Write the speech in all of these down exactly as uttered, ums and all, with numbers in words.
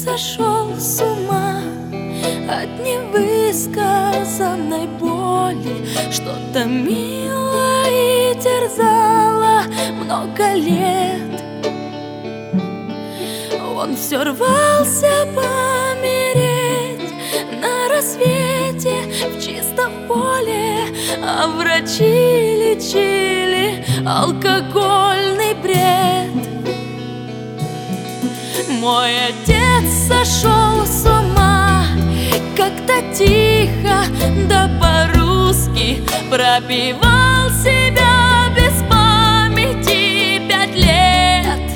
сошел с ума от невысказанной боли, что томило и терзало много лет. Он все рвался помереть на рассвете в чистом поле, а врачи лечили алкогольный бред. Мой отец сошел с ума как-то тихо, да по-русски пропивал себя без памяти пять лет.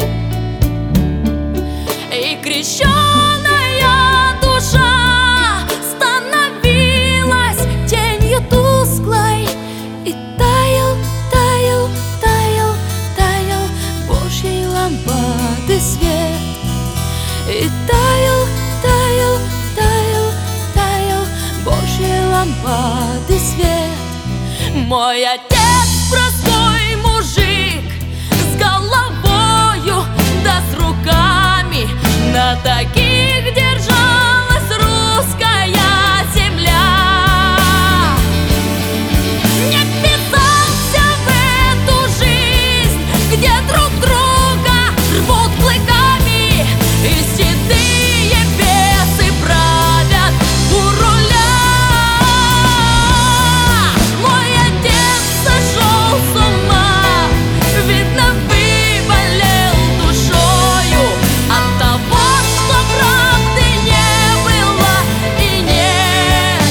И крещеная душа становилась тенью тусклой, и таял, таял, таял, таял Божьей лампады свет. И таял, таял, таял, таял Божьей лампады свет. Мой отец простой мужик с головою да с руками, на таких держалась русская земля. Не вписался в эту жизнь, где друг друга рвут клыками, и седые бесы правят у руля. Мой отец сошел с ума, видно, выболел душою от того, что правды не было и нет.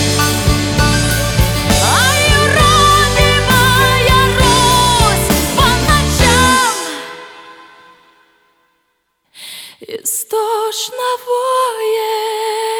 Ай, родимая Русь по ночам истошно воет.